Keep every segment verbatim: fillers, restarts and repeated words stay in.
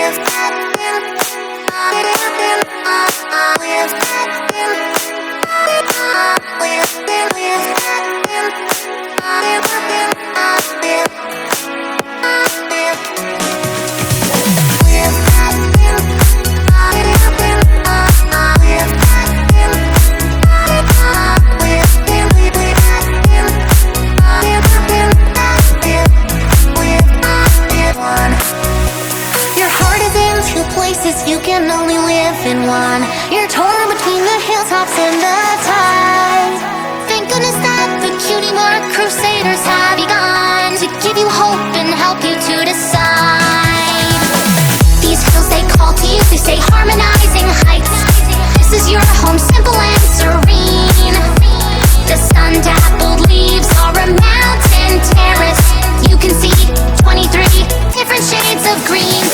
You can only live in one. You're torn between the hilltops and the tide. Thank goodness that the cutie mark crusaders have begun to give you hope and help you to decide. These hills they call to you, they say harmonizing heights. This is your home, simple and serene. The sun-dappled leaves are a mountain terrace. You can see twenty-three different shades of green.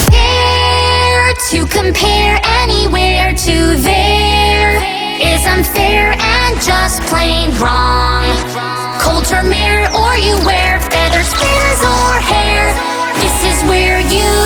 To compare anywhere to there is unfair and just plain wrong. Cold Tremere, or you wear feathers, fins, or hair. This is where you